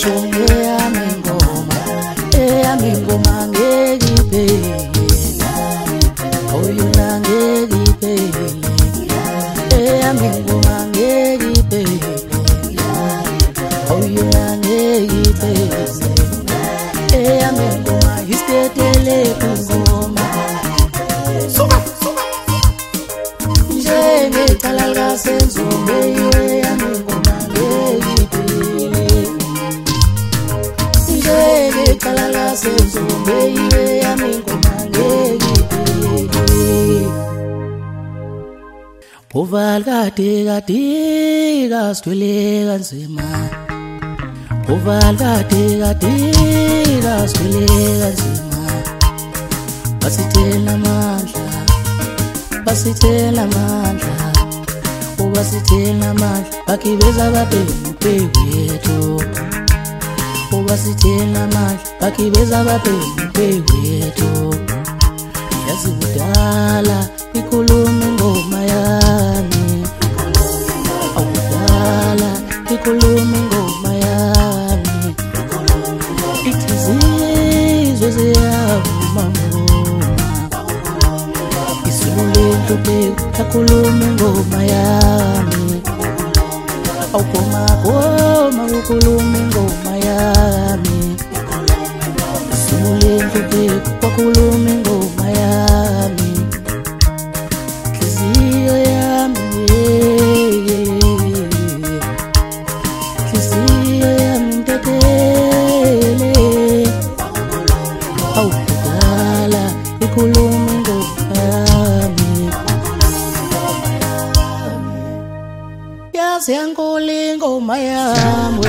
Uvalga stweleka nzima Uvalga stweleka nzima Basithela amandla Ubasithela amandla bakibeza babhemu wethu Ubasithela amandla bakibeza babhemu wethu Yazi kudala ikhuluma ngoma yami Ikhuluma ngoma yami Ithi zizwe ziyavuma ngoma Isululento yakhuluma ngoma yami Awugoma ukhuluma ngoma yami Isululento yakhuluma ngoma yami Hliziyo yami Yazi ngoma yami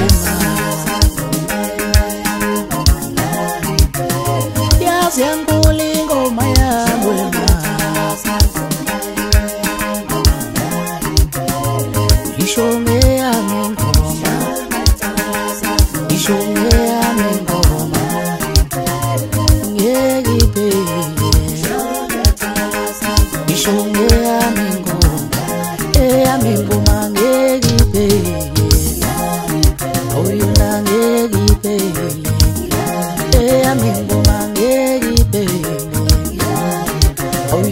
Yazi ngoma yami Ishome yami ngoma Ishome yami ngoma Ngekiphele Ishome yami ngoma Yami ngoma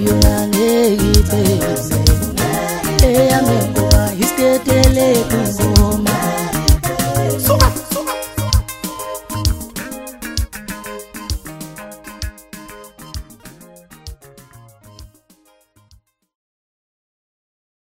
Eyami ngoma isketele